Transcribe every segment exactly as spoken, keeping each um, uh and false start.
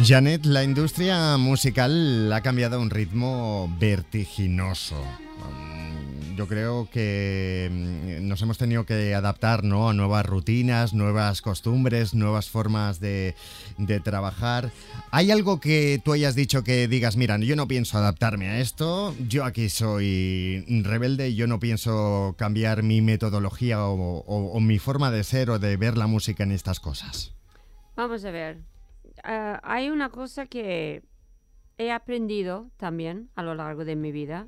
Janet, la industria musical ha cambiado a un ritmo vertiginoso. Yo creo que nos hemos tenido que adaptar, ¿no?, a nuevas rutinas, nuevas costumbres, nuevas formas de, de trabajar. ¿Hay algo que tú hayas dicho que digas, mira, yo no pienso adaptarme a esto, yo aquí soy rebelde, yo no pienso cambiar mi metodología o, o, o mi forma de ser o de ver la música en estas cosas? Vamos a ver. Uh, hay una cosa que he aprendido también a lo largo de mi vida.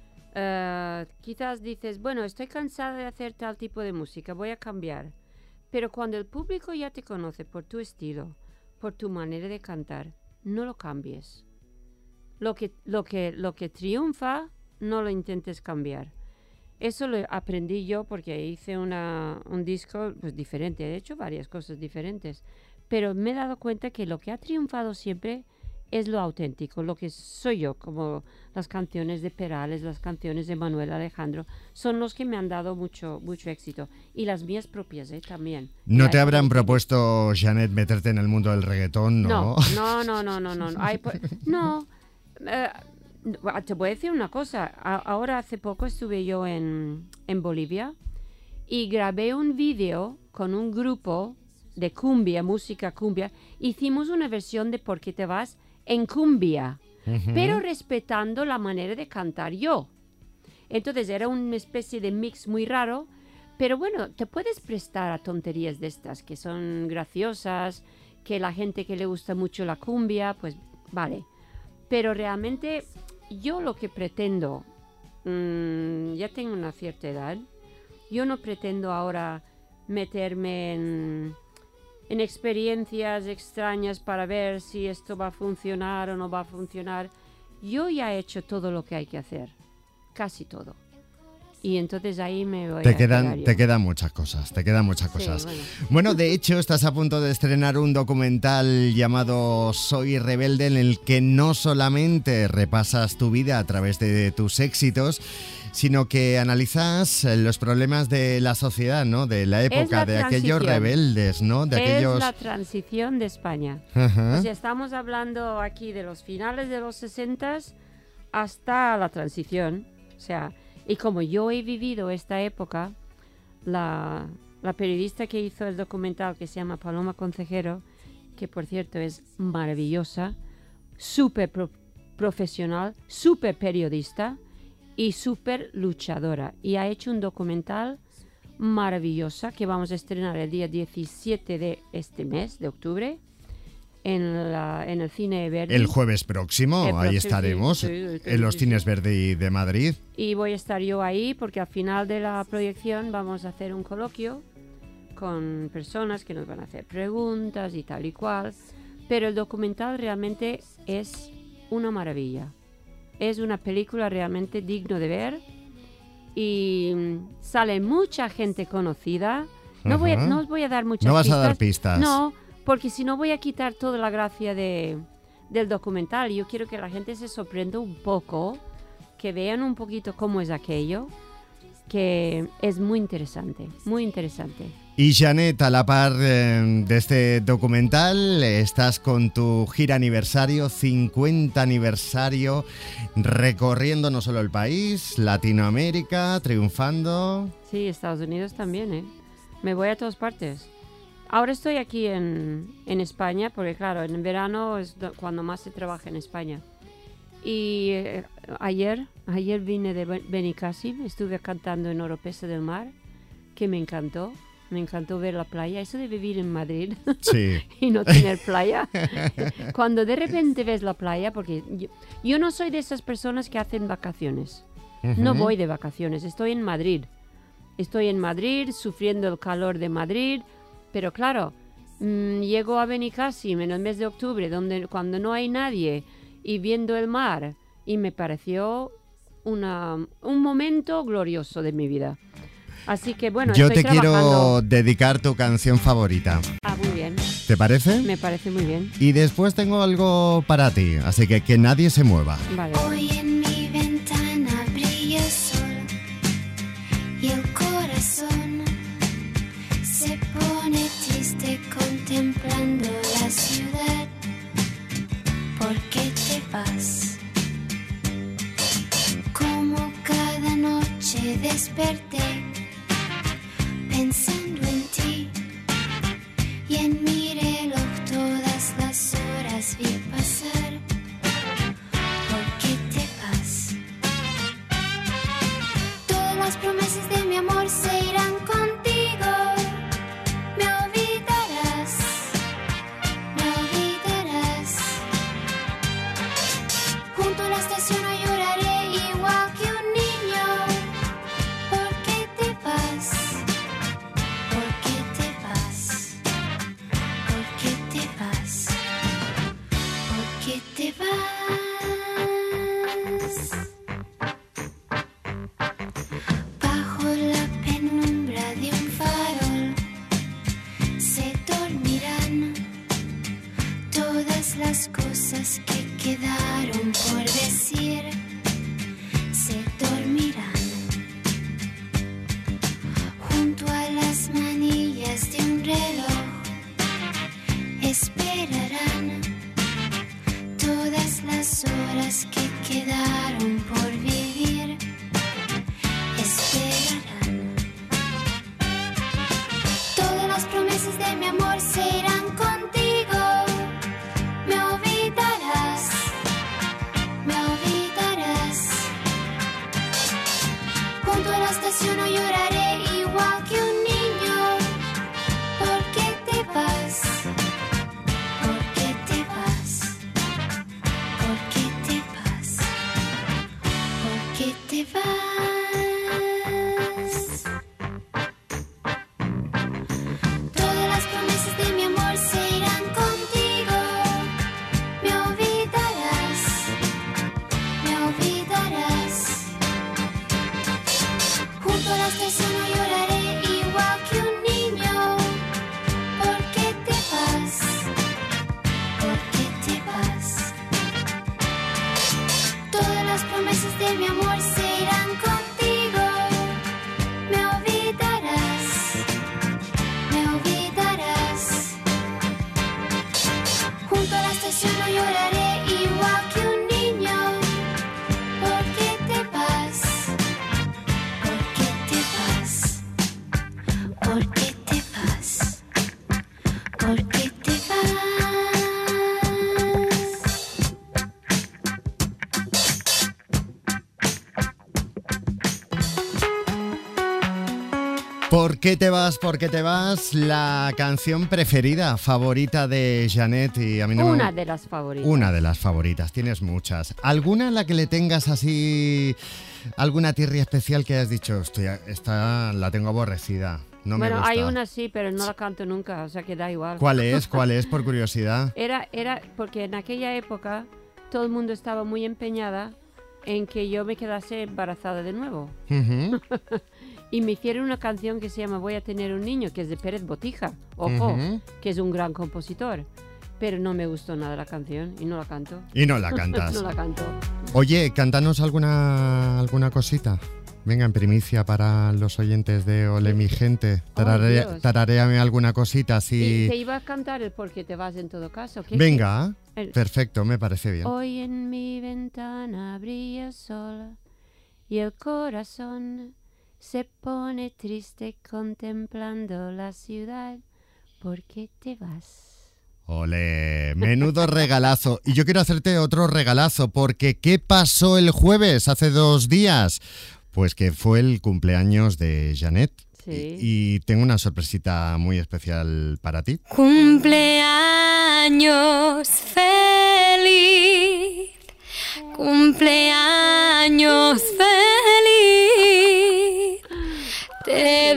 Uh, quizás dices, bueno, estoy cansada de hacer tal tipo de música, voy a cambiar. Pero cuando el público ya te conoce por tu estilo, por tu manera de cantar, no lo cambies. Lo que, lo que, lo que triunfa, no lo intentes cambiar. Eso lo aprendí yo porque hice una, un disco pues, diferente, he hecho varias cosas diferentes. Pero me he dado cuenta que lo que ha triunfado siempre es lo auténtico, lo que soy yo, como las canciones de Perales, las canciones de Manuel Alejandro, son los que me han dado mucho mucho éxito. Y las mías propias, ¿eh? También. ¿No te habrán propuesto, Janet, meterte en el mundo del reggaetón, no? No, no, no, no, no. No, Hay, no. Eh, te voy a decir una cosa. A, ahora hace poco estuve yo en, en Bolivia y grabé un vídeo con un grupo de cumbia, música cumbia. Hicimos una versión de ¿Por qué te vas? En cumbia, uh-huh. pero respetando la manera de cantar yo. Entonces era una especie de mix muy raro, pero bueno, te puedes prestar a tonterías de estas que son graciosas, que la gente que le gusta mucho la cumbia, pues vale. Pero realmente yo lo que pretendo, mmm, ya tengo una cierta edad, yo no pretendo ahora meterme en... en experiencias extrañas para ver si esto va a funcionar o no va a funcionar. Yo ya he hecho todo lo que hay que hacer, casi todo. Y entonces ahí me voy te a quedan Te quedan muchas cosas, te quedan muchas cosas. Sí, bueno. bueno, de hecho, estás a punto de estrenar un documental llamado Soy Rebelde, en el que no solamente repasas tu vida a través de tus éxitos, sino que analizas los problemas de la sociedad, ¿no? De la época, la de aquellos rebeldes, ¿no? De es aquellos... la transición de España. Uh-huh. O sea, estamos hablando aquí de los finales de los sesentas hasta la transición. O sea, y como yo he vivido esta época, la, la periodista que hizo el documental, que se llama Paloma Concejero, que por cierto es maravillosa, súper pro- profesional, súper periodista, y súper luchadora, y ha hecho un documental maravillosa que vamos a estrenar el día diecisiete de este mes, de octubre, en, la, en el Cine Verdi. El jueves próximo, el ahí próximo, estaremos, sí, sí, sí, en los sí, Cines sí. Verdi de Madrid. Y voy a estar yo ahí porque al final de la proyección vamos a hacer un coloquio con personas que nos van a hacer preguntas y tal y cual, pero el documental realmente es una maravilla. Es una película realmente digno de ver y sale mucha gente conocida. No, voy a, no os voy a dar muchas pistas. No vas pistas. a dar pistas. No, porque si no voy a quitar toda la gracia de, del documental. Yo quiero que la gente se sorprenda un poco, que vean un poquito cómo es aquello, que es muy interesante, muy interesante. Y Janet, a la par eh, de este documental, estás con tu gira aniversario, cincuenta aniversario, recorriendo no solo el país, Latinoamérica, triunfando. Sí, Estados Unidos también, ¿eh? Me voy a todas partes. Ahora estoy aquí en, en España, porque claro, en verano es cuando más se trabaja en España. Y eh, ayer, ayer vine de Benicàssim, estuve cantando en Oropesa del Mar, que me encantó. Me encantó ver la playa. Eso de vivir en Madrid sí. y no tener playa. Cuando de repente ves la playa, porque yo, yo no soy de esas personas que hacen vacaciones. Uh-huh. No voy de vacaciones, estoy en Madrid. Estoy en Madrid, sufriendo el calor de Madrid. Pero claro, mmm, llego a Benicàssim en el mes de octubre, donde, cuando no hay nadie, y viendo el mar. Y me pareció una, un momento glorioso de mi vida. Así que bueno, yo estoy te trabajando. Quiero dedicar tu canción favorita. Ah, muy bien. ¿Te parece? Me parece muy bien. Y después tengo algo para ti, así que que nadie se mueva. Vale. Hoy en mi ventana brilla el sol y el corazón se pone triste contemplando la ciudad. desperté pensando en ti y en mi reloj todas las horas vi pasar. ¿Por qué te vas? Todas las promesas de mi amor se irán contigo. Me olvidarás, me olvidarás. Junto a la estación no lloraré igual que un niño. ¿Por qué te vas? ¿Por qué te vas? ¿Por qué te vas? ¿Por qué te vas? Bajo la penumbra de un farol se dormirán todas las cosas que quedaron por decir. Se dormirán junto a las manillas de un reloj. Esperarán todas las horas que quedaron por vivir. Esperarán. Todas las promesas de mi amor se irán contigo. Me olvidarás, me olvidarás. Junto a la estación no lloraré igual que un niño. ¿Por qué te vas? ¿Por qué te vas? ¿Por qué te vas? ¿Por qué te vas? Todas las promesas de mi amor se irán contigo. Me olvidarás, me olvidarás. Junto a la estación no lloraré igual que un niño. ¿Por qué te vas? ¿Por qué te vas? Todas las promesas de mi amor se irán contigo. Me olvidarás, me olvidarás. Junto a la estación no lloraré igual que un niño. ¿Por qué te vas? ¿Por qué te vas? ¿Por qué te vas? ¿Por qué te vas? ¿Por qué te vas? ¿Por qué te vas? La canción preferida, favorita de Jeanette y a mí no me- Una de las favoritas. Una de las favoritas, tienes muchas. ¿Alguna en la que le tengas así alguna tirria especial que hayas dicho, estoy, esta la tengo aborrecida, no me Bueno, gusta? hay una sí, pero no la canto nunca, o sea que da igual. ¿Cuál es? ¿Cuál es? Por curiosidad. Era, era porque en aquella época todo el mundo estaba muy empeñada en que yo me quedase embarazada de nuevo. Ujú, Y me hicieron una canción que se llama Voy a tener un niño, que es de Pérez Botija, ojo, ujú. que es un gran compositor. Pero no me gustó nada la canción y no la canto. Y no la cantas. No la canto. Oye, cántanos alguna, alguna cosita. Venga, en primicia para los oyentes de Ole mi gente. Tararea, Dios. tararéame alguna cosita Y así. te iba a cantar el Por qué te vas en todo caso. ¿Qué- Venga, qué? El- perfecto, me parece bien. Hoy en mi ventana brilla el sol y el corazón se pone triste contemplando la ciudad. ¿Por qué te vas? Ole, menudo regalazo. Y yo quiero hacerte otro regalazo, porque ¿qué pasó el jueves, hace dos días? Pues que fue el cumpleaños de Jeanette. Sí. Y, y tengo una sorpresita muy especial para ti. Cumpleaños feliz, cumpleaños feliz, te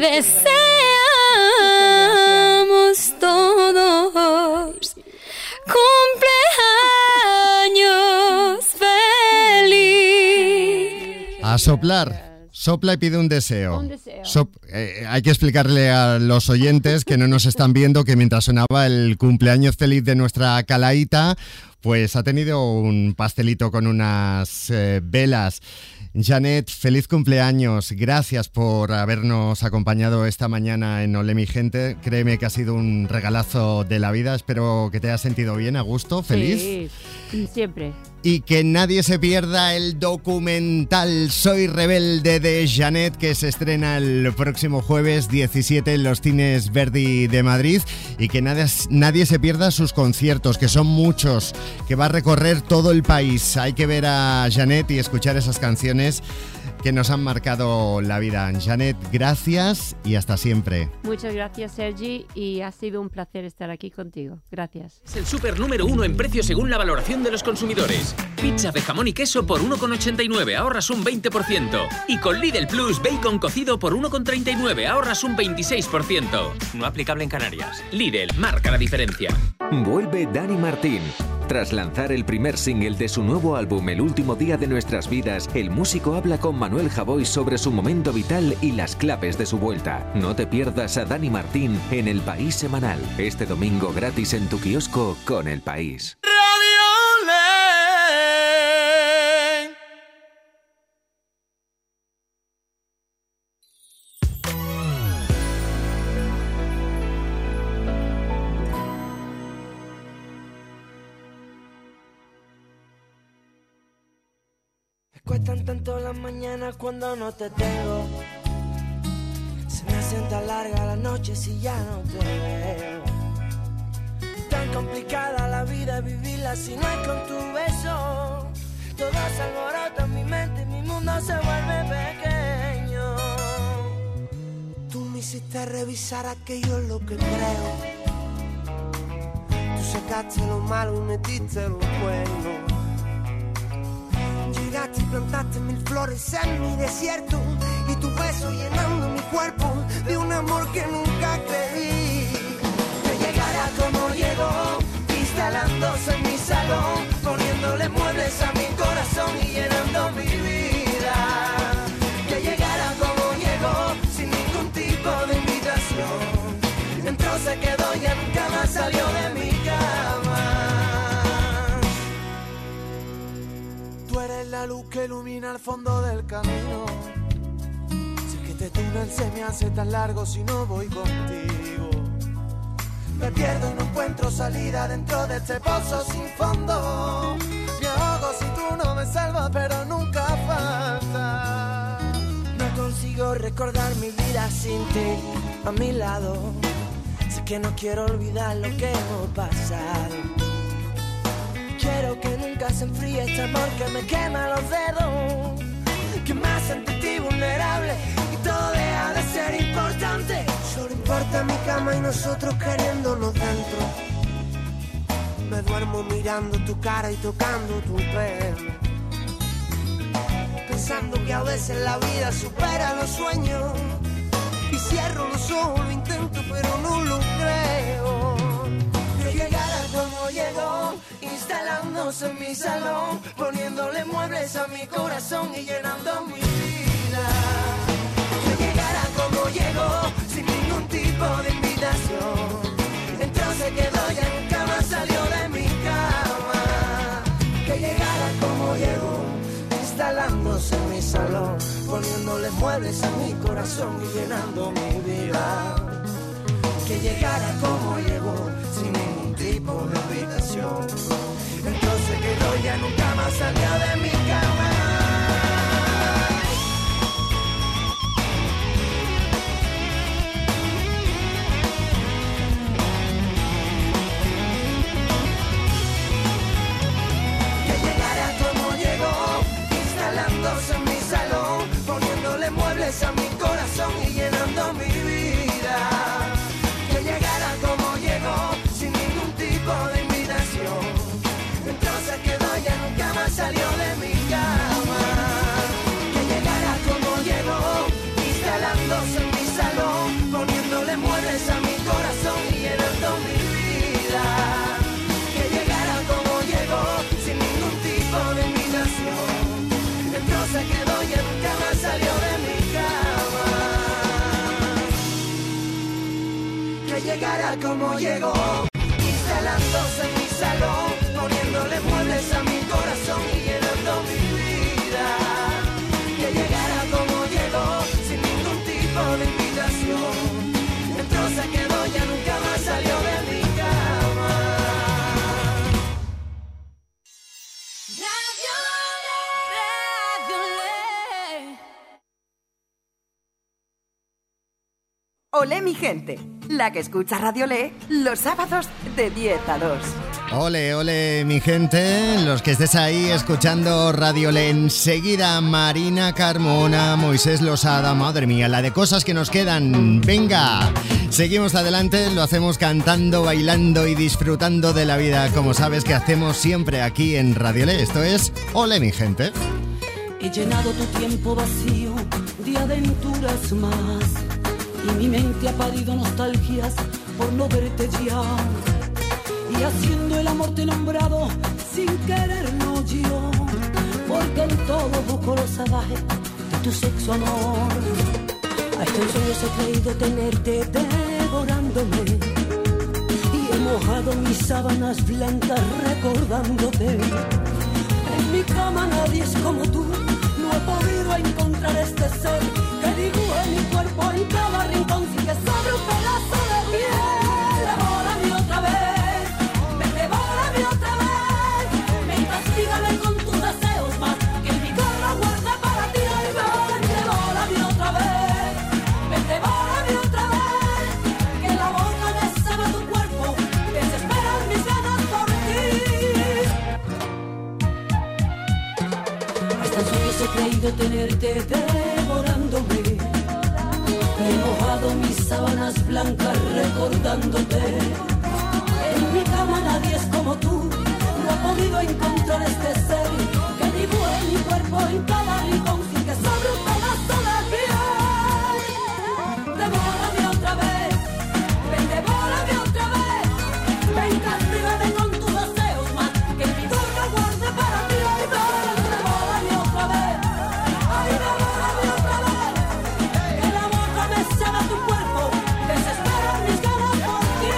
deseamos todos, cumpleaños feliz. A soplar. Sopla y pide un deseo. Un deseo. Sop- eh, hay que explicarle a los oyentes que no nos están viendo que mientras sonaba el cumpleaños feliz de nuestra Calaíta, Pues ha tenido un pastelito con unas eh, velas. Janet, feliz cumpleaños. Gracias por habernos acompañado esta mañana en Olé mi gente. Créeme que ha sido un regalazo de la vida. Espero que te hayas sentido bien, a gusto, feliz. Sí, siempre. Y que nadie se pierda el documental Soy Rebelde de Janet, que se estrena el próximo jueves diecisiete en los cines Verdi de Madrid. Y que nadie, nadie se pierda sus conciertos, que son muchos, que va a recorrer todo el país. Hay que ver a Janet y escuchar esas canciones que nos han marcado la vida. Janet, gracias y hasta siempre. Muchas gracias, Sergi, y ha sido un placer estar aquí contigo. Gracias. Es el súper número uno en precio según la valoración de los consumidores. Pizza de jamón y queso por uno con ochenta y nueve, ahorras un veinte por ciento. Y con Lidl Plus, bacon cocido por uno con treinta y nueve, ahorras un veintiséis por ciento. No aplicable en Canarias. Lidl, marca la diferencia. Vuelve Dani Martín. Tras lanzar el primer single de su nuevo álbum El último día de nuestras vidas, el músico habla con Manuel Javois sobre su momento vital y las claves de su vuelta. No te pierdas a Dani Martín en El País Semanal, este domingo gratis en tu kiosco con El País. Cuestan tanto las mañanas cuando no te tengo. Se me hacen tan larga la noche si ya no te veo. Tan complicada la vida vivirla si no es con tu beso. Todo se alborota en mi mente y mi mundo se vuelve pequeño. Tú me hiciste revisar aquello en lo que creo. Tú sacaste lo malo y metiste lo bueno. Llegaste y plantaste mil flores en mi desierto y tu beso llenando mi cuerpo de un amor que nunca creí que llegara como llegó, instalándose en mi salón, poniéndole muebles a mi corazón y llenando mi vida. Que llegara como llegó, sin ningún tipo de invitación. Entró, se quedó, ya nunca más salió de mi cama. Tú eres la luz que ilumina el fondo del camino. Sé que este túnel se me hace tan largo si no voy contigo. Me pierdo y no encuentro salida dentro de este pozo sin fondo. Me ahogo si tú no me salvas, pero nunca falta. No consigo recordar mi vida sin ti a mi lado. Sé que no quiero olvidar lo que hemos pasado. Quiero que nunca se enfríe este amor que me quema los dedos, que me hace ante ti vulnerable y todo deja de ser importante. Solo importa mi cama y nosotros queriéndonos dentro. Me duermo mirando tu cara y tocando tu pelo, pensando que a veces la vida supera los sueños. Y cierro los ojos, lo intento pero no lo creo. Que llegara como llegó, instalándose en mi salón, poniéndole muebles a mi corazón y llenando mi vida. Que llegara como llegó, sin ningún tipo de invitación. Entró, se quedó, ya nunca más salió de mi cama. Que llegara como llegó, instalándose en mi salón, poniéndole muebles a mi corazón y llenando mi vida. Que llegara como llegó, sin ningún tipo de invitación. Entonces quedó, ya nunca más salió de mi cama. Que llegara como llegó, instalándose en mi salón, poniéndole muebles a mi corazón y llenando mi vida. Que llegara como llegó, sin ningún tipo de invitación. Entonces quedó, ya nunca más salió de mi cama. Que llegara como llegó, instalándose en mi salón, poniéndole muebles a mi corazón y llenando mi vida. Que llegara como llegó, sin ningún tipo de invitación. Entonces quedó, ya nunca más salió de mi cama. Que llegara como llegó, instalándose en mi salón, poniéndole Olé mi gente, la que escucha Radio Olé los sábados de diez a dos. Ole, ole, mi gente, los que estés ahí escuchando Radio Olé. Enseguida Marina Carmona, Moisés Losada, madre mía, la de cosas que nos quedan. Venga, seguimos adelante, lo hacemos cantando, bailando y disfrutando de la vida, como sabes que hacemos siempre aquí en Radio Olé. Esto es Ole, mi gente. He llenado tu tiempo vacío de aventuras más y mi mente ha parido nostalgias por no verte ya. Y haciendo el amor te he nombrado sin quererlo yo, porque en todo busco lo salvaje de tu sexo amor. A este sueño he creído tenerte devorándome y he mojado mis sábanas blancas recordándote. En mi cama nadie es como tú, no he podido encontrar este ser que dibuje mi cuerpo en cada rincón sin que sobre un pedazo de piel. Devórame otra vez, me devórame otra vez, me castígame con tus deseos más que mi carro guarda para ti. Ay, ven, devórame otra vez, me devórame otra vez, que la boca me sabe tu cuerpo, desesperan mis ganas por ti. Hasta en sueños he creído tenerte devorándome y he mojado mis sábanas blancas recordándote. En mi cama nadie es como tú, no he podido encontrar este ser que dibuje mi cuerpo en cada rincón sin que sobre un pedazo de piel. Devórame otra vez, ven, devórame otra vez, ven, castígame con tus deseos más que mi cuerpo guarde para ti. Ay, ven, devórame otra vez, ay, devórame otra vez, que la boca me sabe tu cuerpo, desesperan mis ganas por ti.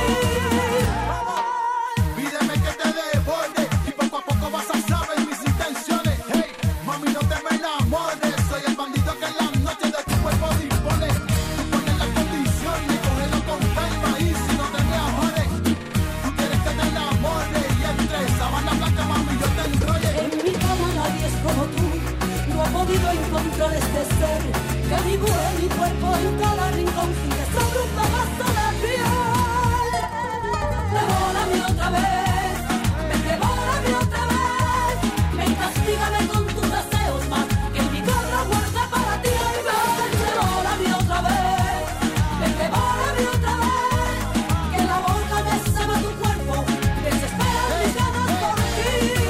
Pídeme que te devore y poco a poco vas a saber mis intenciones. Hey, mami, no te me enamores, soy el bandido que en la noche de tu cuerpo dispone. Tú pones las condiciones, cógelo con calma y si no te me amores, tú quieres que te enamore y entre sábana blanca, mami, yo te enrolle. En mi cama nadie es como tú, no he podido encontrar este ser que dibuje mi cuerpo en cada rincón sin que sobre un pedazo de piel. Devórame otra vez, ven, devórame otra vez, ven, castígame con tus deseos más que mi carro guarda para ti. Ay, ven, devórame otra vez, ven, devórame otra vez, que la boca me sabe tu cuerpo, desesperan mis ganas por ti.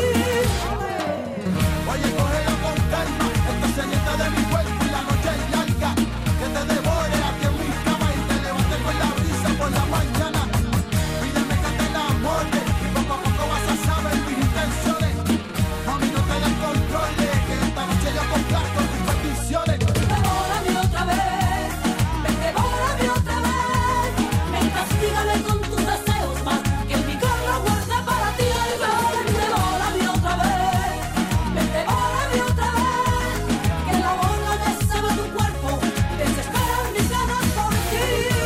Oye, cógelo con calma, esto se neta de mi cuerpo y la noche es larga. Que te devore aquí en mi cama y te levante con la brisa por la mañana. Pídeme que te enamore y poco a poco vas a saber mis intenciones. Mami, no te descontroles, que esta noche yo complazco tus peticiones. Devórame otra vez, ven, devórame otra vez, ven, castígame con tus deseos más que mi carro guarda para ti. Ay, ven, devórame otra vez, ven, devórame otra vez, que la boca me sabe tu cuerpo, desesperan mis ganas por ti.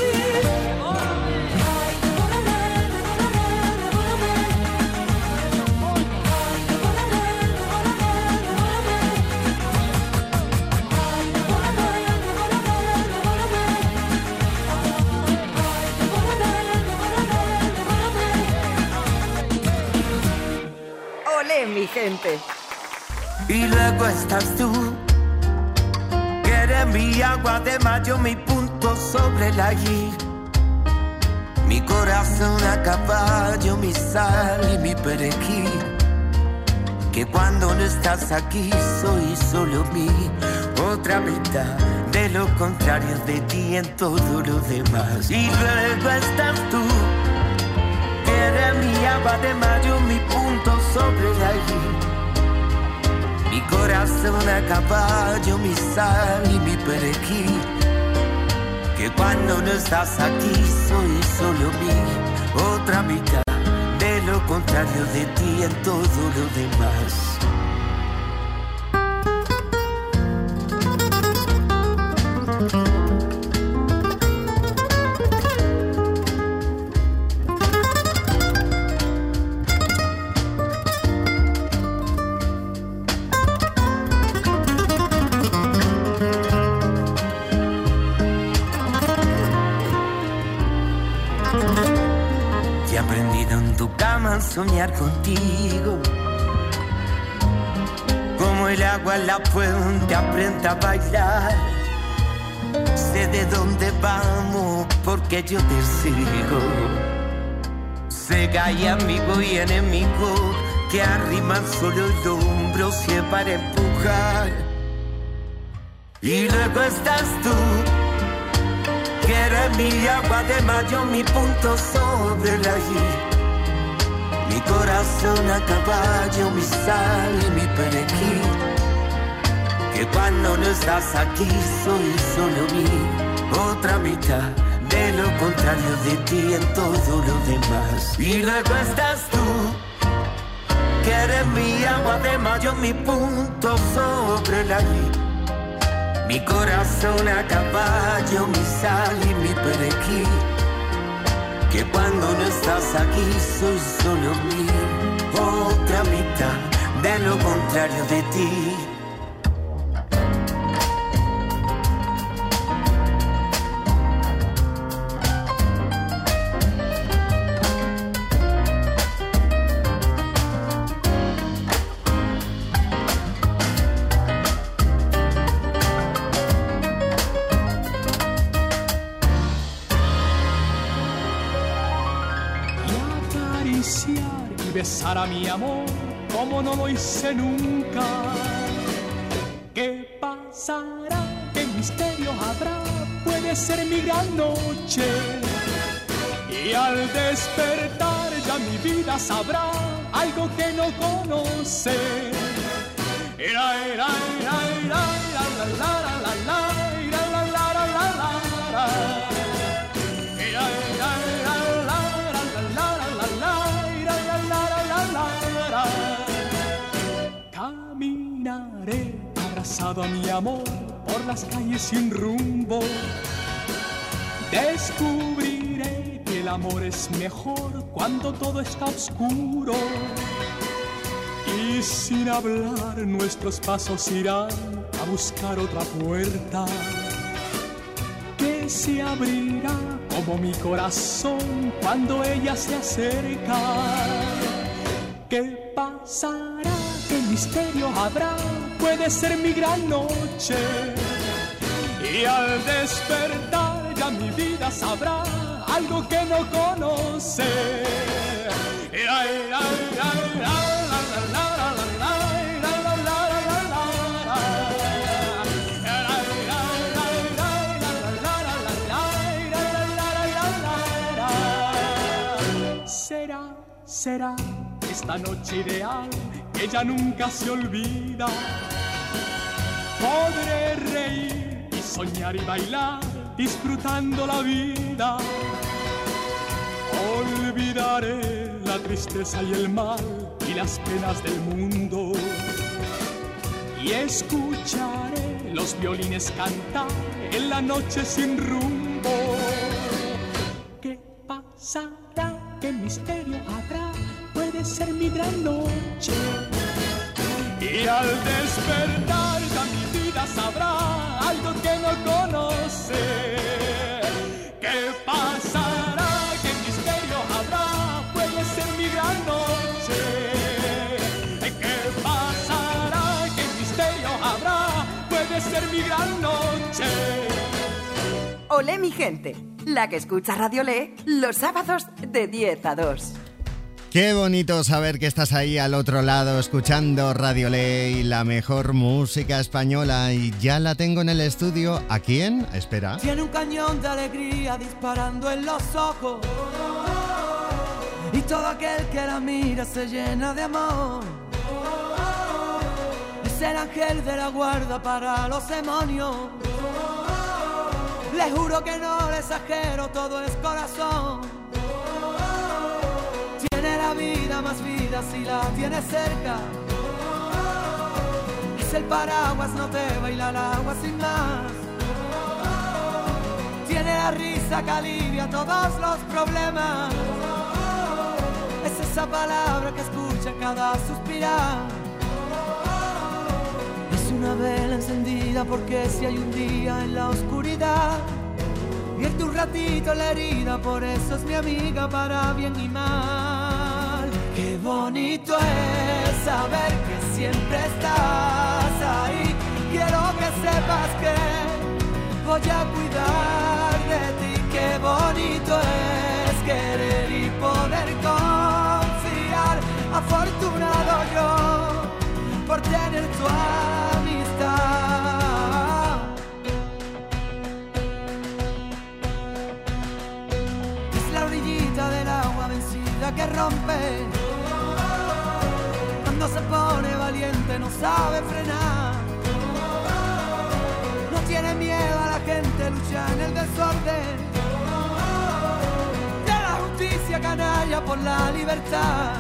Ay, devórame, devórame, devórame. Ay, devórame, devórame, devórame. Olé mi gente. Y luego estás tú, que eres mi agua de mayo, mi punto sobre la I. Mi corazón a caballo, mi sal y mi perejil. Que cuando no estás aquí soy solo mi otra mitad. De lo contrario de ti en todo lo demás. Y luego estás tú, que eres mi agua de mayo, mi punto sobre la I. Mi corazón a caballo, mi sal y mi perejil. Que cuando no estás aquí soy solo mi otra mitad. De lo contrario de ti en todo lo demás. en tu cama soñar contigo. Como el agua en la fuente aprende a bailar. Sé de dónde vamos porque yo te sigo. Sé que hay amigos y enemigos que arriman solo el hombro si es para empujar. Y luego estás tú, que eres mi agua de mayo, mi punto sobre la I. Mi corazón a caballo, mi sal y mi perejil. Que cuando no estás aquí soy solo mi otra mitad. De lo contrario de ti en todo lo demás. Y luego estás tú, que eres mi agua de mayo, mi punto sobre la I. Mi corazón a caballo, mi sal y mi perejil. Que cuando no estás aquí soy solo mi otra mitad. De lo contrario de ti. Besar a mi amor como no lo hice nunca. ¿Qué pasará? ¿Qué misterio habrá? Puede ser mi gran noche. Y al despertar ya mi vida sabrá algo que no conoce. Era, era, era, era, la, la, la, la, la, la, la, la, la, la, la. Era, era, era, la, la, la, la, la, la. Caminaré abrazado a mi amor por las calles sin rumbo. Descubriré que el amor es mejor cuando todo está oscuro. Y sin hablar nuestros pasos irán a buscar otra puerta que se abrirá como mi corazón cuando ella se acerca. ¿Qué pasará? ¿Qué misterio habrá? Puede ser mi gran noche. Y al despertar ya mi vida sabrá algo que no conoce. Será, será esta noche ideal que ya nunca se olvida. Podré reír y soñar y bailar, disfrutando la vida. Olvidaré la tristeza y el mal y las penas del mundo. Y escucharé los violines cantar en la noche sin rumbo. ¿Qué pasará? ¿Qué misterio habrá? Puede ser mi gran noche. Y al despertar ya mi vida sabrá algo que no conoce. ¿Qué pasará? ¿Qué misterio habrá? Puede ser mi gran noche. ¿Qué pasará? ¿Qué misterio habrá? Puede ser mi gran noche. Olé mi gente, la que escucha Radio Le los sábados de diez a dos. Qué bonito saber que estás ahí al otro lado escuchando Radio Le y la mejor música española. Y ya la tengo en el estudio. ¿A quién? Espera. Tiene un cañón de alegría disparando en los ojos. Y todo aquel que la mira se llena de amor. Es el ángel de la guarda para los demonios. Le juro que no le exagero, todo es corazón. Tiene la vida más vida si la tienes cerca. Es el paraguas, no te baila el agua sin más. Tiene la risa que alivia todos los problemas. Es esa palabra que escucha cada suspirar. Es una vela encendida porque si hay un día en la oscuridad, vierte un ratito la herida, por eso es mi amiga para bien y mal. Qué bonito es saber que siempre estás ahí. Quiero que sepas que voy a cuidar de ti. Qué bonito es querer y poder confiar. Afortunado yo por tener tu amistad. Es la orillita del agua vencida que rompe. Cuando se pone valiente no sabe frenar. No tiene miedo a la gente, lucha en el desorden. De la justicia canalla por la libertad.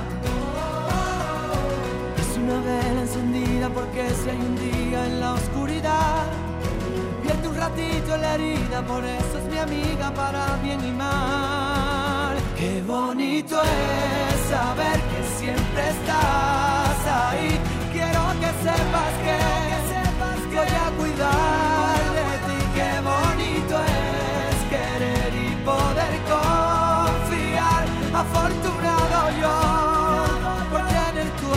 Es una vela encendida porque si hay un día en la oscuridad, vierte un ratito en la herida, por eso es mi amiga para bien y mal. Qué bonito es saber que siempre estás ahí. Quiero que sepas que, que, sepas que voy a cuidar de ti. Qué bonito es querer y poder confiar. Afortunado yo por tener tu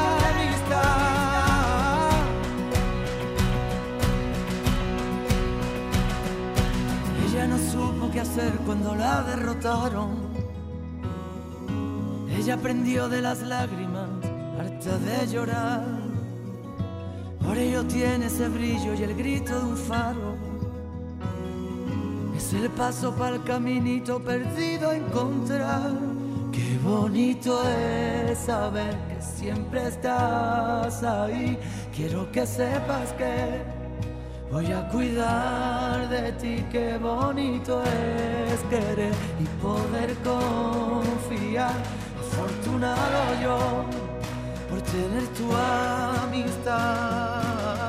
amistad. Ella no supo qué hacer cuando la derrotaron. Ella aprendió de las lágrimas, harta de llorar. Por ello tiene ese brillo y el grito de un faro. Es el paso para el caminito perdido a encontrar. Qué bonito es saber que siempre estás ahí. Quiero que sepas que voy a cuidar de ti. Qué bonito es querer y poder confiar. Afortunado yo por tener tu amistad.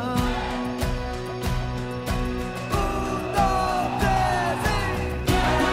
Un, dos, tres,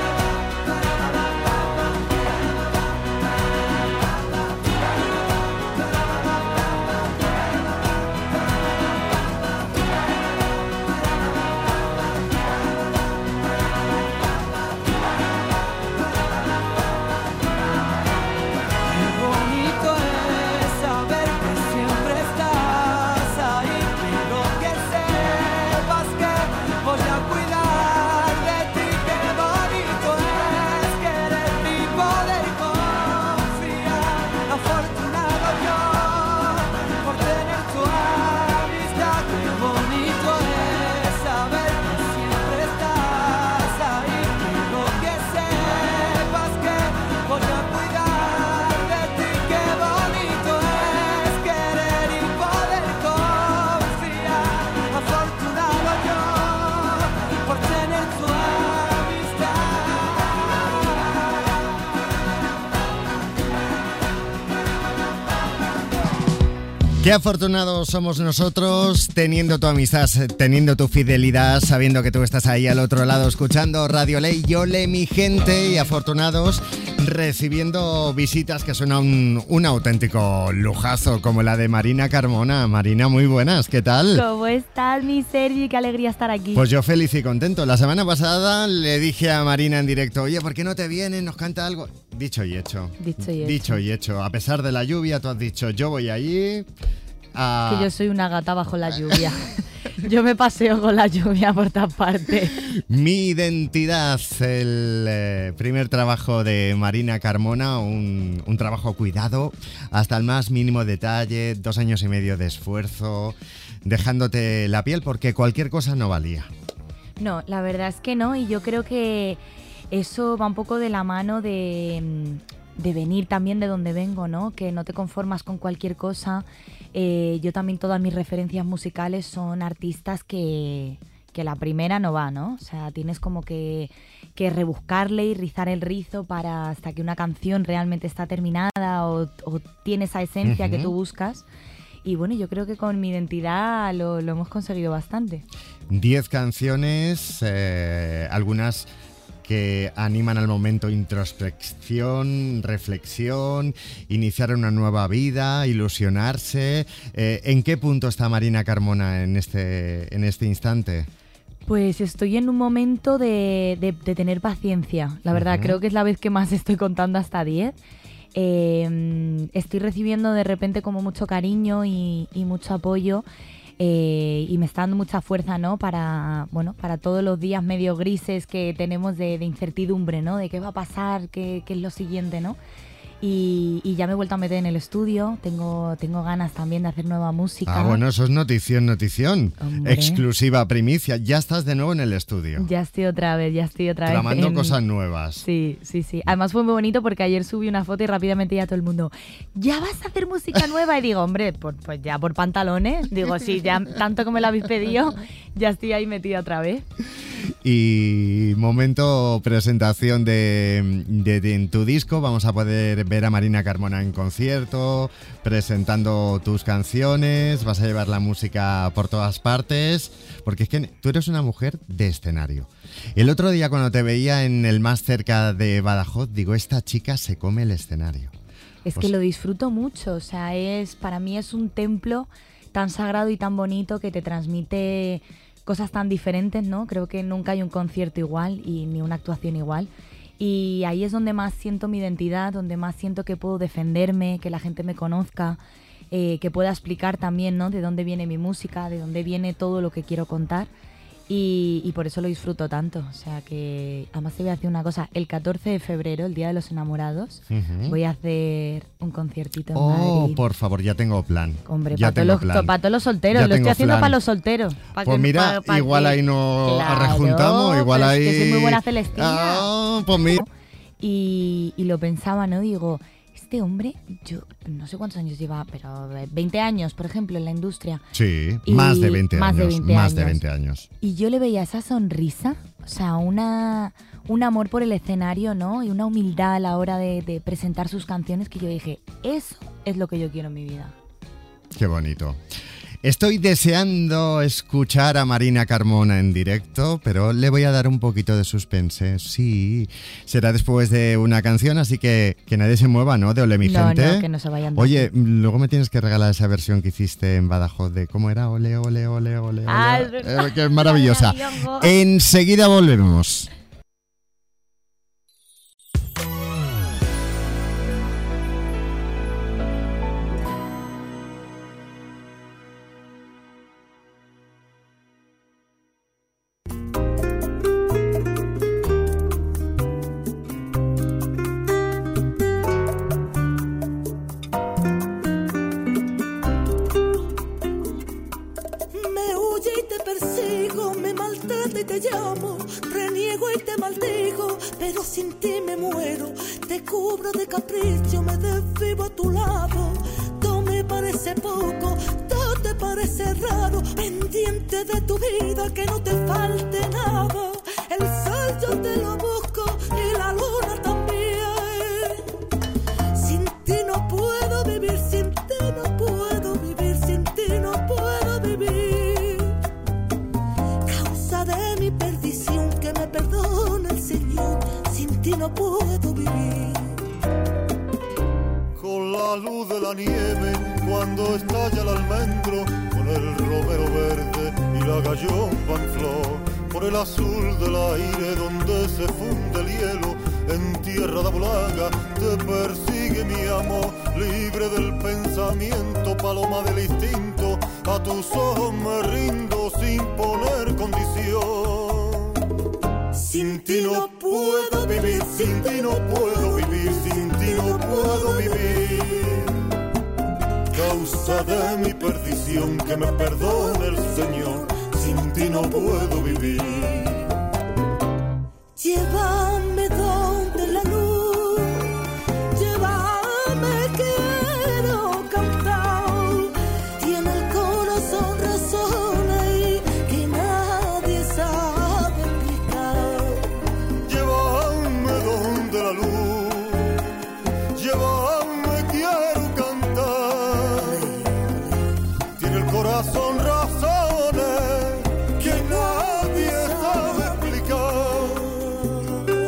Qué afortunados somos nosotros teniendo tu amistad, teniendo tu fidelidad, sabiendo que tú estás ahí al otro lado escuchando Radio Ley, Yole, mi gente, y afortunados recibiendo visitas que son un, un auténtico lujazo, como la de Marina Carmona. Marina, muy buenas, ¿qué tal? ¿Cómo estás, mi Sergi? Qué alegría estar aquí. Pues yo feliz y contento. La semana pasada le dije a Marina en directo, oye, ¿por qué no te vienes? ¿Nos canta algo? Dicho y hecho. Dicho y hecho. Dicho y hecho. A pesar de la lluvia, tú has dicho, yo voy allí a... Que yo soy una gata bajo la lluvia. Yo me paseo con la lluvia por todas partes. Mi identidad, el eh, primer trabajo de Marina Carmona, un, un trabajo cuidado hasta el más mínimo detalle, dos años y medio de esfuerzo, dejándote la piel porque cualquier cosa no valía. No, la verdad es que no, y yo creo que eso va un poco de la mano de, de venir también de donde vengo, ¿no? Que no te conformas con cualquier cosa. Eh, yo también todas mis referencias musicales son artistas que, que la primera no va, ¿no? O sea, tienes como que, que rebuscarle y rizar el rizo para hasta que una canción realmente está terminada o, o tiene esa esencia uh-huh. que tú buscas. Y bueno, yo creo que con mi identidad lo, lo hemos conseguido bastante. Diez canciones, eh, algunas que animan al momento introspección, reflexión, iniciar una nueva vida, ilusionarse. Eh, ¿En qué punto está Marina Carmona en este, en este instante? Pues estoy en un momento de, de, de tener paciencia. La verdad, uh-huh. creo que es la vez que más estoy contando hasta diez. Eh, estoy recibiendo de repente como mucho cariño y, y mucho apoyo. Eh, y me está dando mucha fuerza, ¿no? Para, bueno, para todos los días medio grises que tenemos de, de incertidumbre, ¿no? De qué va a pasar, qué, qué es lo siguiente, ¿no? Y, y ya me he vuelto a meter en el estudio, tengo, tengo ganas también de hacer nueva música. Ah, bueno, eso es notición, notición. Hombre. Exclusiva, primicia, ya estás de nuevo en el estudio. Ya estoy otra vez, ya estoy otra Tramando vez. Tramando cosas nuevas. Sí, sí, sí. Además fue muy bonito porque ayer subí una foto y rápidamente ya todo el mundo, ¿ya vas a hacer música nueva? Y digo, hombre, por, pues ya por pantalones. Digo, sí, ya tanto que me lo habéis pedido, ya estoy ahí metida otra vez. Y momento presentación de, de, de en tu disco. Vamos a poder ver a Marina Carmona en concierto, presentando tus canciones. Vas a llevar la música por todas partes, porque es que tú eres una mujer de escenario. El otro día cuando te veía en el más cerca de Badajoz, digo, esta chica se come el escenario. Es Pues- que lo disfruto mucho, o sea, es para mí es un templo tan sagrado y tan bonito que te transmite cosas tan diferentes, ¿no? Creo que nunca hay un concierto igual y ni una actuación igual. Y ahí es donde más siento mi identidad, donde más siento que puedo defenderme, que la gente me conozca, eh, que pueda explicar también, ¿no? De dónde viene mi música, de dónde viene todo lo que quiero contar. Y, y por eso lo disfruto tanto. O sea que, además te voy a decir una cosa, el catorce de febrero, el Día de los Enamorados, Ujú. voy a hacer un conciertito en Oh, Madrid. por favor, ya tengo plan. Hombre, ya para todos, tengo los, plan. pa' todos los solteros, Ya lo estoy tengo haciendo plan. para los solteros. pa' Pues que- mira, pa- pa' igual que- ahí nos Claro, rejuntamos, igual pero ahí... Es que soy muy buena celestina. Ah, pues mira. Y, y lo pensaba, ¿no? Digo, este hombre, yo no sé cuántos años lleva, pero veinte años, por ejemplo, en la industria. Sí, Y más de veinte más de años. veinte más de años. veinte años. Y yo le veía esa sonrisa, o sea, una, un amor por el escenario, ¿no? Y una humildad a la hora de, de presentar sus canciones que yo dije, eso es lo que yo quiero en mi vida. Qué bonito. Estoy deseando escuchar a Marina Carmona en directo, pero le voy a dar un poquito de suspense. Sí, será después de una canción, así que que nadie se mueva, ¿no? De Ole mi No, gente. no, que no se vayan de Oye, luego me tienes que regalar esa versión que hiciste en Badajoz de ¿cómo era? Ole, ole, ole, ole. Ah, ole. es verdad. Eh, que es maravillosa. Maravilloso. Enseguida volvemos. Me huye y te persigo, me maltrato y te llamo, reniego y te maldigo, pero sin ti me muero, te cubro de capricho, me desvivo a tu lado, todo me parece poco, todo te parece raro, pendiente de tu vida, que no te falte nada, el sol yo te lo busco y la luna también, sin ti no puedo vivir, sin ti no puedo vivir, sin ti no puedo vivir. Causa de mi perdición, que me perdone el Señor, sin ti no puedo vivir. Con la luz de la nieve, cuando estalla el almendro, con el romero verde y la gallomba en flor, por el azul del aire donde se funde el hielo, en tierra de Bolaga te persigue mi amor, libre del pensamiento, paloma del instinto, a tus ojos me rindo sin poner condición. Sin ti no puedo vivir, sin ti no puedo vivir, sin ti no puedo vivir. Causa de mi perdición, que me perdone el Señor, sin ti no puedo vivir. Llévame donde la luz, llévame, quiero cantar. Tiene el corazón razones que nadie sabe explicar. Llévame donde la luz, llévame, quiero cantar. Tiene el corazón razones que nadie sabe explicar.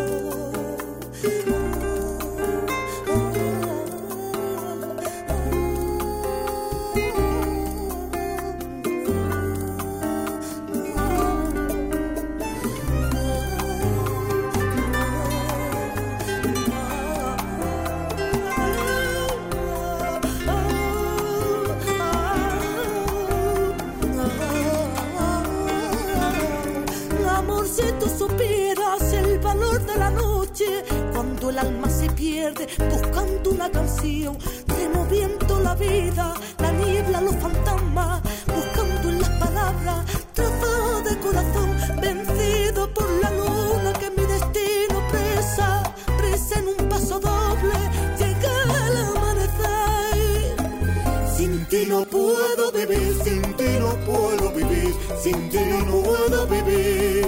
alma se pierde buscando una canción, removiendo la vida, la niebla, los fantasmas, buscando en las palabras trazos de corazón, vencido por la luna que mi destino presa, presa en un paso doble, llega el amanecer. Sin ti no puedo vivir, sin ti no puedo vivir, sin ti no puedo vivir.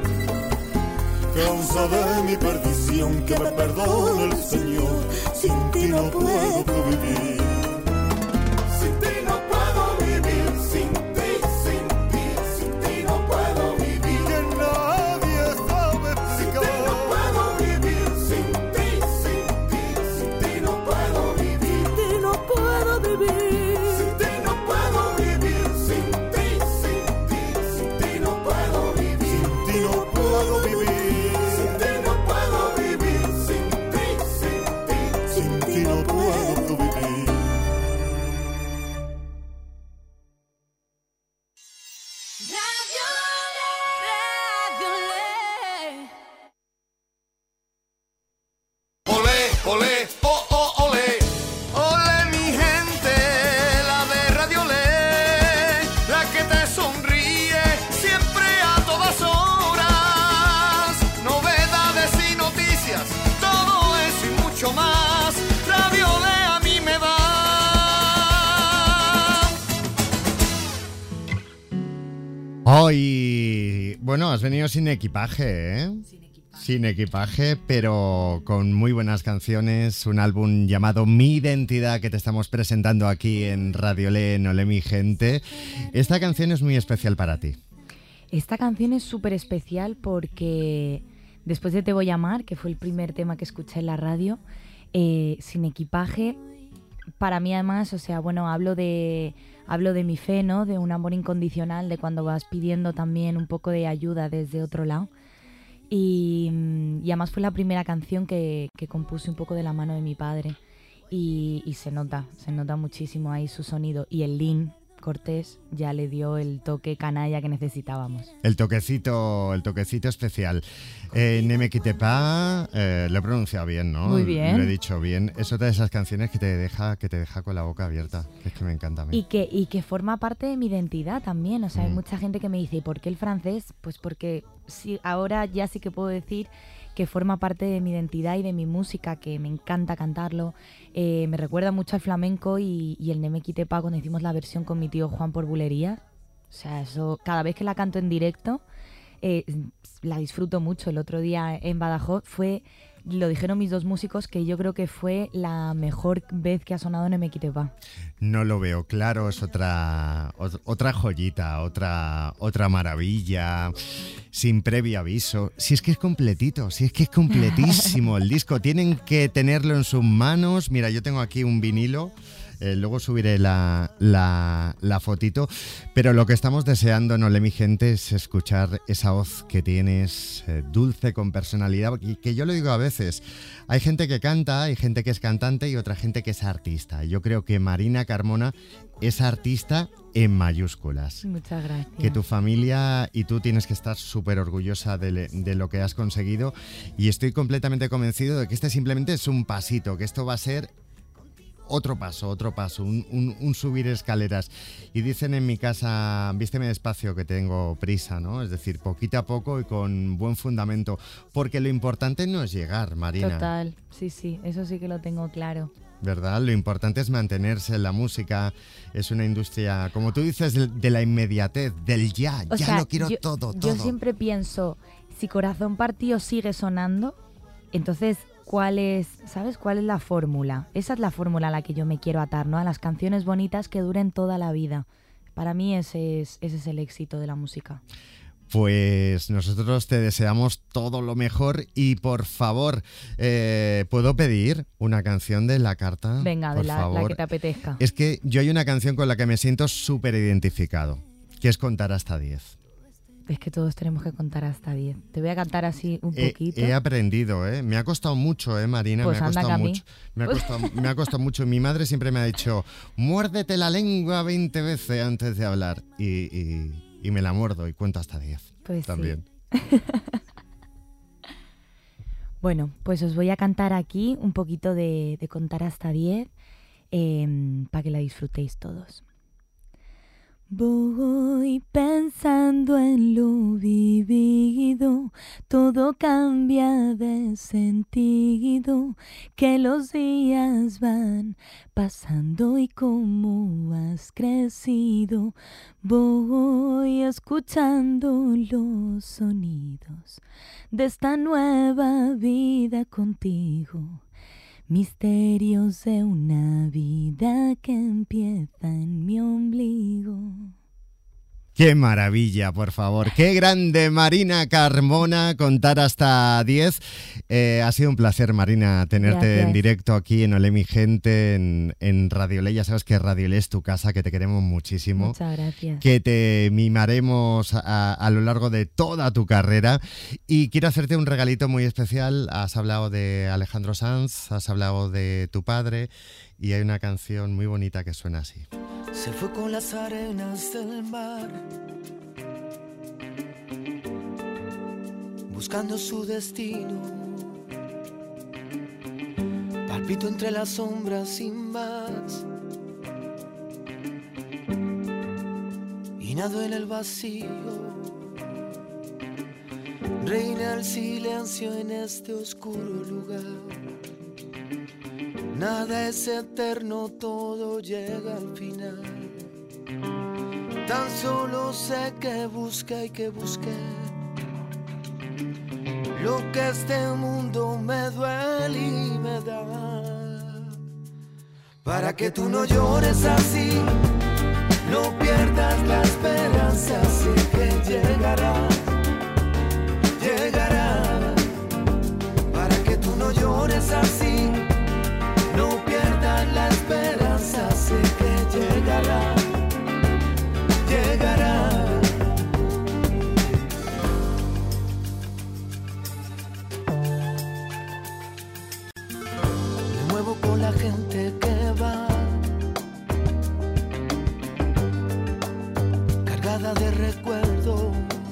Causa de mi perdición, que me perdone el Señor, sin ti no puedo vivir. Sin ti no puedo vivir, sin ti, sin ti, sin ti no puedo vivir. Que nadie sabe explicar. Sin ti no puedo vivir, sin ti, sin ti, sin ti no puedo vivir. Sin ti no puedo vivir. Sin ti no puedo vivir, sin ti, sin ti, sin ti no puedo vivir. Sin ti no puedo vivir. Hoy, bueno, has venido sin equipaje, ¿eh? Sin equipaje. Sin equipaje, pero con muy buenas canciones, un álbum llamado Mi Identidad que te estamos presentando aquí en Radiolé, en Olé mi gente. Esta canción es muy especial para ti. Esta canción es súper especial porque después de Te voy a amar, que fue el primer tema que escuché en la radio, eh, Sin equipaje, para mí además, o sea, bueno, hablo de... Hablo de mi fe, ¿no? De un amor incondicional, de cuando vas pidiendo también un poco de ayuda desde otro lado. Y, y además fue la primera canción que, que compuse un poco de la mano de mi padre. Y, y se nota, se nota muchísimo ahí su sonido. Y el Lin Cortés ya le dio el toque canalla que necesitábamos. El toquecito, el toquecito especial. Eh, Ne me quitte pas, eh, lo he pronunciado bien, ¿no? Muy bien. Lo he dicho bien. Es otra de esas canciones que te deja, que te deja con la boca abierta. Que es que me encanta a mí. Y que, y que forma parte de mi identidad también. O sea, Mm. hay mucha gente que me dice, ¿y por qué el francés? Pues porque sí, ahora ya sí que puedo decir que forma parte de mi identidad y de mi música, que me encanta cantarlo. Eh, me recuerda mucho al flamenco y, y el Ne me quitte pas cuando hicimos la versión con mi tío Juan por bulería. O sea, eso, cada vez que la canto en directo, eh, la disfruto mucho. El otro día en Badajoz fue, lo dijeron mis dos músicos, que yo creo que fue la mejor vez que ha sonado Ne me quitte pas. No lo veo claro, es otra, ot- otra joyita, otra, otra maravilla, sin previo aviso. Si es que es completito, si es que es completísimo el disco, tienen que tenerlo en sus manos. Mira, yo tengo aquí un vinilo. Eh, luego subiré la, la, la fotito, pero lo que estamos deseando, Olé mi gente, es escuchar esa voz que tienes, eh, dulce, con personalidad, y que yo lo digo a veces, hay gente que canta, hay gente que es cantante y otra gente que es artista. Yo creo que Marina Carmona es artista en mayúsculas. Muchas gracias. Que tu familia y tú tienes que estar súper orgullosa de, le- de lo que has conseguido, y estoy completamente convencido de que este simplemente es un pasito, que esto va a ser otro paso, otro paso, un, un, un subir escaleras. Y dicen en mi casa, vísteme despacio que tengo prisa, ¿no? Es decir, poquito a poco y con buen fundamento, porque lo importante no es llegar, Marina. Total, sí, sí, eso sí que lo tengo claro. ¿Verdad? Lo importante es mantenerse en la música. Es una industria, como tú dices, de, de la inmediatez, del ya, O ya sea, lo quiero yo, todo, yo todo. siempre pienso, si Corazón Partido sigue sonando, entonces, ¿cuál es, sabes, cuál es la fórmula? Esa es la fórmula a la que yo me quiero atar, ¿no? A las canciones bonitas que duren toda la vida. Para mí ese es, ese es el éxito de la música. Pues nosotros te deseamos todo lo mejor y por favor, eh, ¿puedo pedir una canción de La Carta? Venga, de por la, la favor. que te apetezca. Es que yo hay una canción con la que me siento súper identificado, que es Contar hasta diez. Es que todos tenemos que contar hasta diez. Te voy a cantar así un He, poquito. he aprendido, ¿eh? Me ha costado mucho, ¿eh, Marina? Pues me ha anda costado que a mí. mucho. Me ha costado, me ha costado mucho. Mi madre siempre me ha dicho, muérdete la lengua veinte veces antes de hablar. Y, y, y me la muerdo y cuento hasta diez. Pues sí. también. Bueno, pues os voy a cantar aquí un poquito de, de Contar hasta diez eh, para que la disfrutéis todos. Voy pensando en lo vivido, todo cambia de sentido, que los días van pasando y cómo has crecido. Voy escuchando los sonidos de esta nueva vida contigo. Misterios de una vida que empieza en mi ombligo. ¡Qué maravilla, por favor! ¡Qué grande, Marina Carmona! Contar hasta diez. Eh, ha sido un placer, Marina, tenerte Gracias. en directo aquí en Olé mi gente, en, en Radiolé. Ya sabes que Radiolé es tu casa, que te queremos muchísimo. Muchas gracias. Que te mimaremos a, a lo largo de toda tu carrera. Y quiero hacerte un regalito muy especial. Has hablado de Alejandro Sanz, has hablado de tu padre, y hay una canción muy bonita que suena así. Se fue con las arenas del mar, buscando su destino. Palpito entre las sombras sin más, y nado en el vacío. Reina el silencio en este oscuro lugar. Nada es eterno, todo llega al final. Tan solo sé que busqué y que busqué lo que este mundo me duele y me da. Para que tú no llores así, no pierdas la esperanza, sé que llegará, llegará. Para que tú no llores así, no pierdas la esperanza, sé que llegará, llegará. Me muevo con la gente que va, cargada de recuerdos.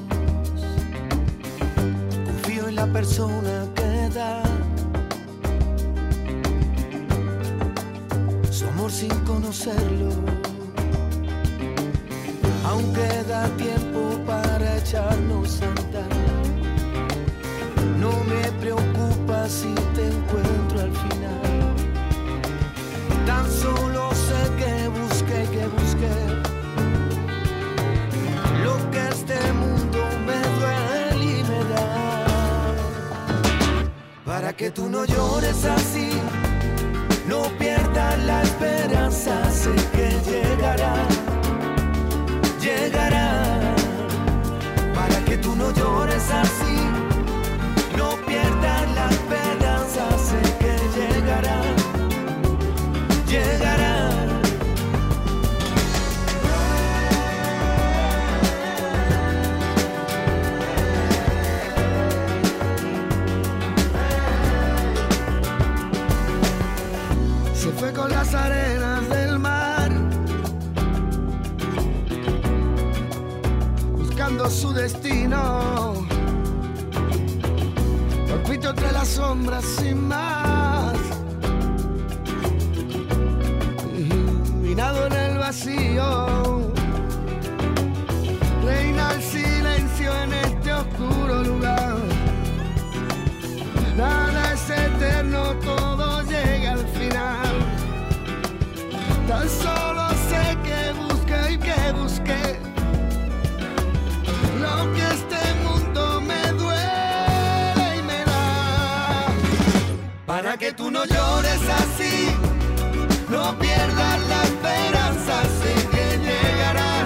Confío en la persona que da su amor sin conocerlo. Aún queda tiempo para echarnos a andar. No me preocupa si te encuentro al final. Tan solo sé que busqué, que busqué lo que este mundo me duele y me da. Para que tú no llores así, no pierdas la esperanza, sé que llegará, llegará. Para que tú no llores así, no pierdas la esperanza, sé que llegará, llegará. Se fue con las arenas del mar, buscando su destino. Palpito entre las sombras sin más, y nado en el vacío. Reina el silencio en este oscuro lugar. Nada es eterno, todo llega al final. Tan solo sé que busqué y que busqué lo que este mundo me duele y me da. Para que tú no llores así, no pierdas la esperanza, sé que llegará,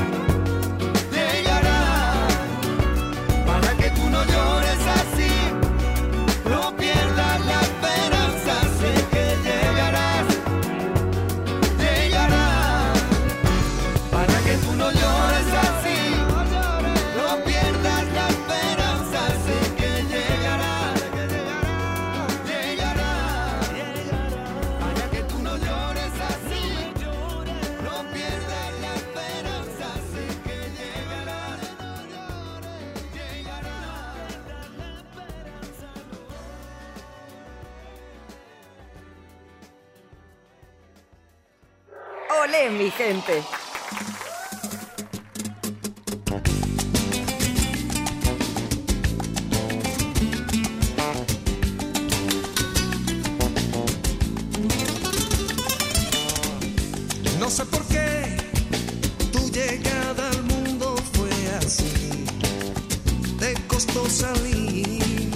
llegará. Para que tú no llores así, no pierdas la esperanza, sé que llegarás, llegará. Para que tú no llores así, no pierdas la esperanza, sé que llegará, llegará, llegará. Para que tú no llores así. ¡Olé, mi gente! No sé por qué tu llegada al mundo fue así, te costó salir.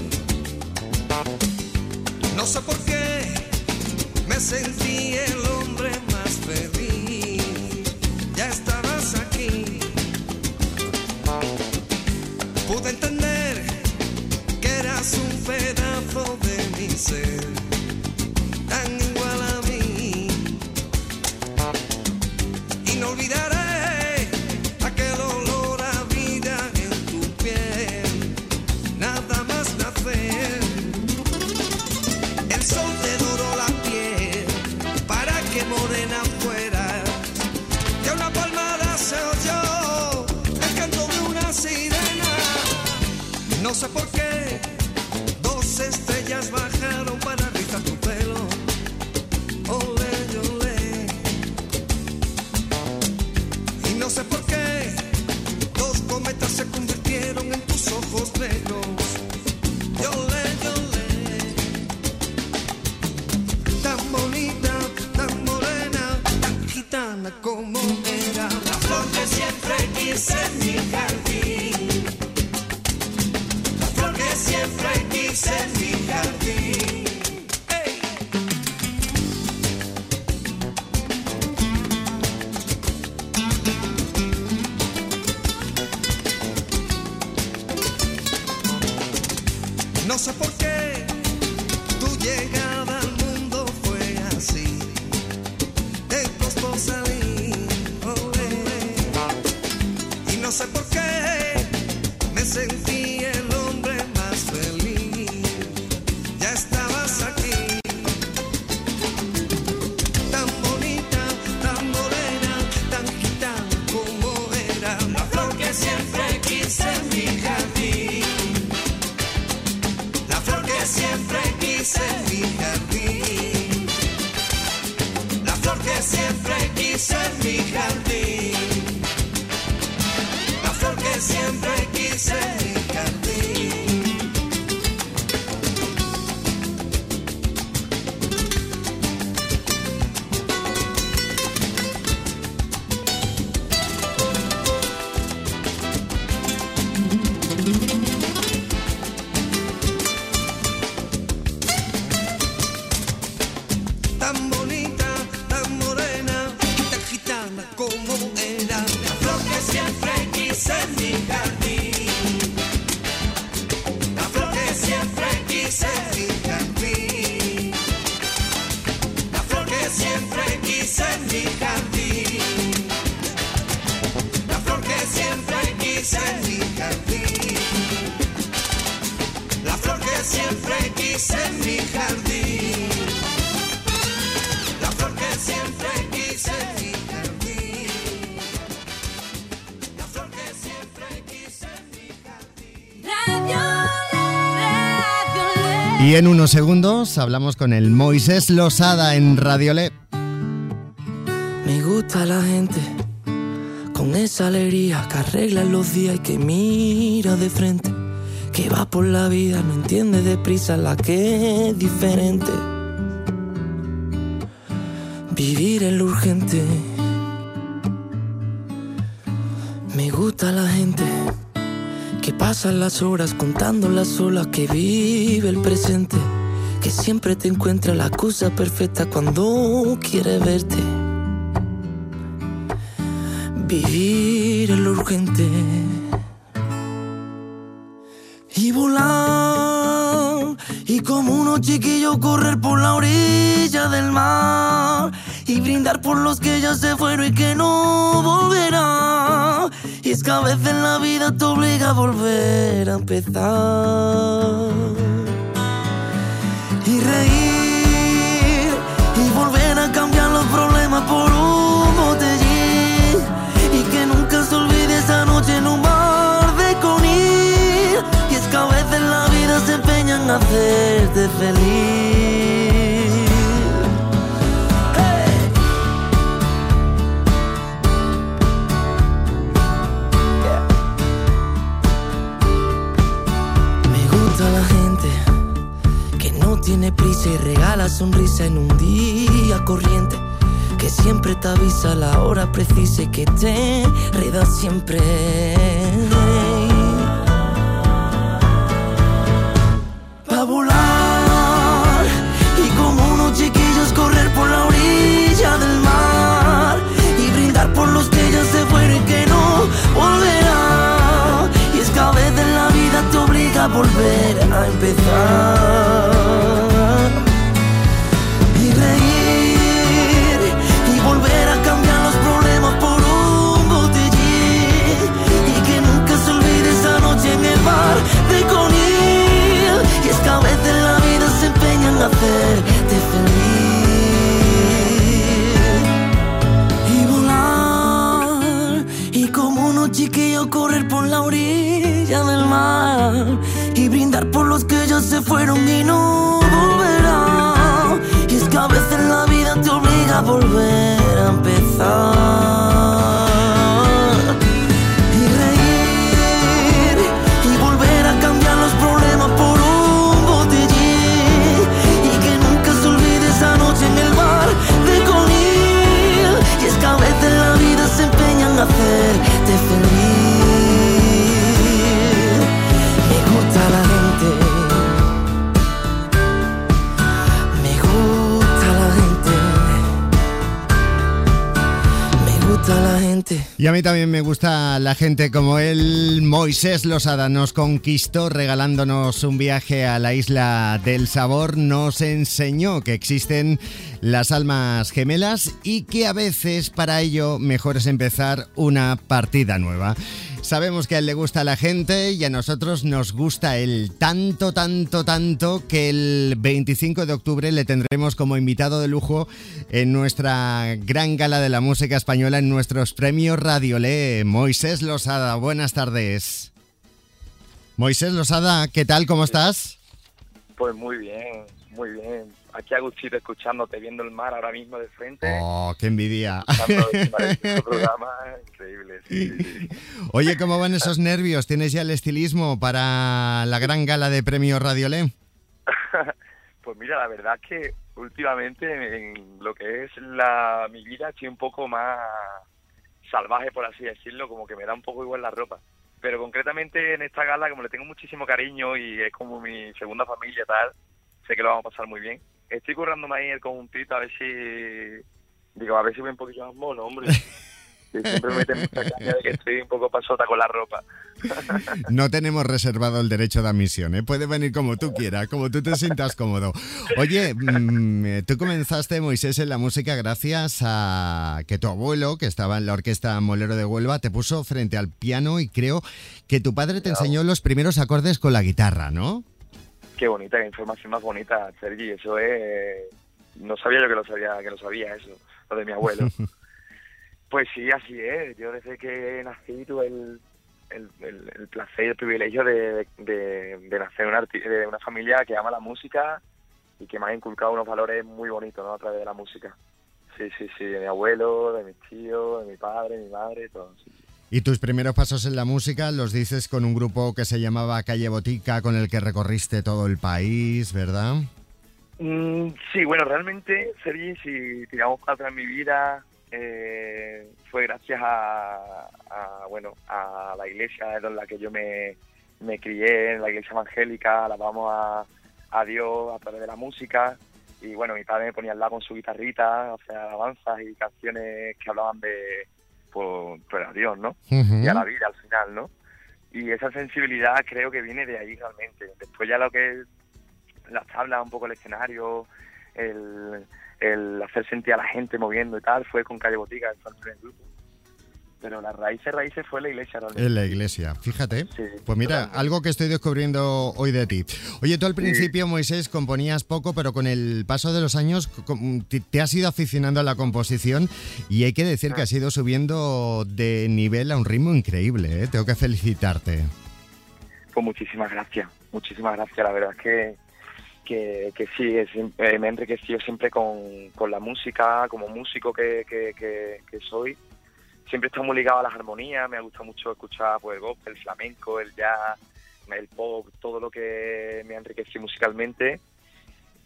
No sé por qué me sentí el hombre más feliz, ya estabas aquí. Pude entender que eras un pedazo de mi ser, tan igual a mí. Y no olvidaré aquel olor a vida en tu piel, nada más nacer. El sol te doró la piel para que morena fuera. Y a una palmada se oyó el canto de una sirena. No sé por qué dos estrellas bajaron para rizar tu pelo. Olé, olé. Y no sé por qué dos cometas se convirtieron en tus ojos negros. Olé, olé. Tan bonita, tan morena, tan gitana como era. La flor que siempre quise en mi jardín. La flor que siempre quise en mi jardín. Hey. No sé por qué tu llegada al mundo fue así, te costó salir. Olé. Y no sé por qué me sentí el hombre más feliz, ya estabas aquí. Tan bonita, tan morena, tan gitana como era. La flor que siempre quise en mi jardín. La flor que siempre quise en mi jardín. La flor que siempre quise en mi jardín. La flor que siempre quise en mi jardín. Tan bonita, tan morena, tan gitana como era. La flor que siempre quise en mi jardín. La flor que siempre quise en mi jardín. La flor que siempre quise en mi jardín. La flor que siempre quise en mi jardín. La flor que siempre quise en mi jardín. La flor que siempre quise en mi jardín. La flor que siempre quise en mi jardín. Y en unos segundos hablamos con el Moisés Losada en Radiolé. Me gusta la gente con esa alegría que arregla los días y que mira de frente, que va por la vida, no entiende deprisa la que es diferente. Vivir es lo urgente. Me gusta la gente que pasa las horas contando las olas, que vive el presente, que siempre te encuentra la excusa perfecta cuando quiere verte. Vivir es lo urgente. Y volar, y como unos chiquillos correr por la orilla del mar, y brindar por los que ya se fueron y que no volverán. Y es que a veces la vida te obliga a volver a empezar. Y reír, y volver a cambiar los problemas por un botellín, y que nunca se olvide esa noche en un bar de Conil. Y es que a veces la vida se empeña en hacerte feliz. sonrisa en un día corriente, que siempre te avisa a la hora precisa y que te reda siempre. Pa' volar y como unos chiquillos correr por la orilla del mar y brindar por los que ya se fueron y que no volverán. Y es que a veces la vida te obliga a volver a empezar y reír y volver a cambiar los problemas por un botellín y que nunca se olvide esa noche en el bar de Conil. Y es que a veces la vida se empeña en hacerte feliz y volar y como unos chiquillos correr por la orilla del mar y brindar por los que ya se fueron y no volverán. Y es que a veces la vida te obliga a volver a empezar y reír y volver a cambiar los problemas por un botellín y que nunca se olvide esa noche en el bar de Conil. Y es que a veces la vida se empeña en hacerte feliz. Me gusta la gente, me gusta la gente, me gusta la gente. Y a mí también me gusta la gente como él. Moisés Losada nos conquistó regalándonos un viaje a la isla del sabor. Nos enseñó que existen las almas gemelas y que a veces para ello mejor es empezar una partida nueva. Sabemos que a él le gusta la gente y a nosotros nos gusta él tanto, tanto, tanto que el veinticinco de octubre le tendremos como invitado de lujo en nuestra gran gala de la música española, en nuestros premios Radiolé. Moisés Losada, buenas tardes. Moisés Losada, ¿qué tal? ¿Cómo estás? Pues muy bien, muy bien. Aquí a gustito escuchándote, viendo el mar ahora mismo de frente. Oh, qué envidia. Escuchando el maravilloso programa, increíble. Sí, sí, sí. Oye, ¿cómo van esos nervios? ¿Tienes ya el estilismo para la gran gala de premios Radiolé? Pues mira, la verdad es que últimamente en lo que es la mi vida estoy un poco más salvaje, por así decirlo, como que me da un poco igual la ropa. Pero concretamente en esta gala, como le tengo muchísimo cariño y es como mi segunda familia tal, sé que lo vamos a pasar muy bien. Estoy currándome ahí el conjuntito a ver si... Digo, a ver si voy un poquito más mono, hombre. Que siempre me meten mucha caña de que estoy un poco pasota con la ropa. No tenemos reservado el derecho de admisión, ¿eh? Puedes venir como tú quieras, como tú te sientas cómodo. Oye, mmm, tú comenzaste, Moisés, en la música gracias a que tu abuelo, que estaba en la Orquesta Molero de Huelva, te puso frente al piano y creo que tu padre te enseñó los primeros acordes con la guitarra, ¿no? Qué bonita, qué información más bonita, Sergi. Eso es... No sabía yo que lo sabía, que lo sabía eso, lo de mi abuelo. Pues sí, así es. Yo desde que nací tuve el, el, el, el placer y el privilegio de, de, de nacer en una, de una familia que ama la música y que me ha inculcado unos valores muy bonitos, ¿no? A través de la música. Sí, sí, sí. De mi abuelo, de mis tíos, de mi padre, de mi madre, todo. Sí. Y tus primeros pasos en la música los dices con un grupo que se llamaba Calle Botica, con el que recorriste todo el país, ¿verdad? Mm, sí, bueno, realmente, Sergi, si tiramos para atrás en mi vida, eh, fue gracias a, a, bueno, a la iglesia en la que yo me, me crié, en la iglesia evangélica, alabamos a, a Dios a través de la música. Y bueno, mi padre me ponía al lado con su guitarrita, o sea, alabanzas y canciones que hablaban de... Por, por a Dios, ¿no? Uh-huh. Y a la vida al final, ¿no? Y esa sensibilidad creo que viene de ahí realmente. Después ya lo que es las tablas, un poco el escenario, el, el hacer sentir a la gente moviendo y tal, fue con Calle Botica, el primer grupo. Pero las raíces, raíces fue la iglesia realmente. En la iglesia, fíjate. Sí, pues mira, totalmente. Algo que estoy descubriendo hoy de ti. Oye, tú al principio, sí. Moisés, componías poco, pero con el paso de los años te has ido aficionando a la composición y hay que decir ah. que has ido subiendo de nivel a un ritmo increíble, ¿eh? Tengo que felicitarte. Pues muchísimas gracias, muchísimas gracias. La verdad es que, que, que sí, es, eh, me he enriquecido siempre con, con la música, como músico que, que, que, que soy. Siempre he estado muy ligado a las armonías, me ha gustado mucho escuchar pues, el gospel, el flamenco, el jazz, el pop, todo lo que me ha enriquecido musicalmente.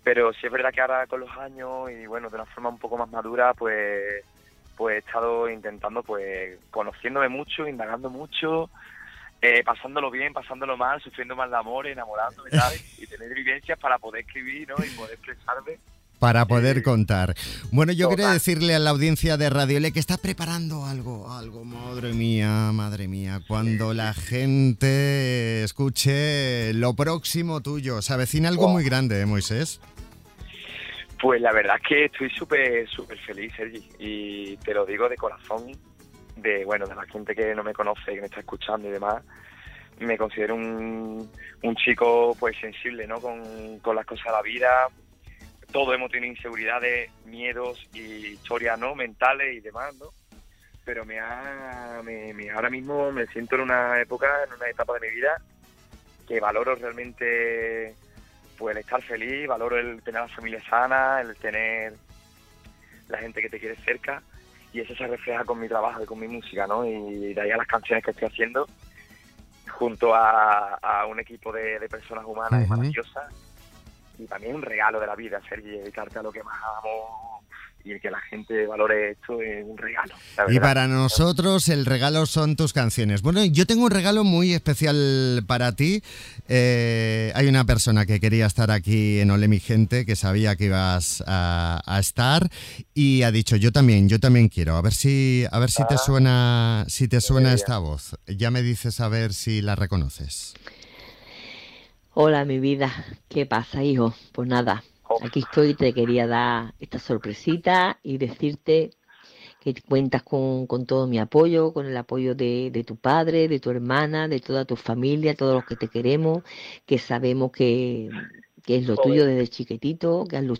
Pero sí es verdad que ahora con los años y bueno, de una forma un poco más madura, pues pues he estado intentando, pues conociéndome mucho, indagando mucho, eh, pasándolo bien, pasándolo mal, sufriendo mal de amor, enamorándome, ¿sabes? Y tener vivencias para poder escribir, ¿no? Y poder expresarme. Para poder contar. Bueno, yo Total. quería decirle a la audiencia de Radio L que está preparando algo, algo, madre mía, madre mía. Cuando la gente escuche lo próximo tuyo, se avecina algo muy grande, ¿eh, Moisés? Pues la verdad es que estoy súper, súper feliz, Sergi, y te lo digo de corazón, de bueno, de la gente que no me conoce, que me está escuchando y demás. Me considero un, un chico pues sensible, ¿no? Con, con las cosas de la vida. Todos hemos tenido inseguridades, miedos y historias, ¿no? Mentales y demás, ¿no? Pero me ha, me, me- ahora mismo me siento en una época, en una etapa de mi vida que valoro realmente pues el estar feliz, valoro el tener a la familia sana, el tener la gente que te quiere cerca, y eso se refleja con mi trabajo y con mi música, ¿no? Y de ahí a las canciones que estoy haciendo junto a, a un equipo de, de personas humanas y Ujú. maravillosas, y también un regalo de la vida, Sergi, dedicarte a lo que más amo y el que la gente valore esto es un regalo, la Y verdad. para nosotros el regalo son tus canciones. Bueno, yo tengo un regalo muy especial para ti. Eh, hay una persona que quería estar aquí en Ole mi gente, que sabía que ibas a, a estar y ha dicho yo también, yo también quiero. A ver si, a ver si te suena, si te suena esta voz. Ya me dices a ver si la reconoces. Hola, mi vida. ¿Qué pasa, hijo? Pues nada, aquí estoy. Te quería dar esta sorpresita y decirte que cuentas con, con todo mi apoyo, con el apoyo de, de tu padre, de tu hermana, de toda tu familia, todos los que te queremos, que sabemos que, que es lo tuyo desde chiquitito, que has luchado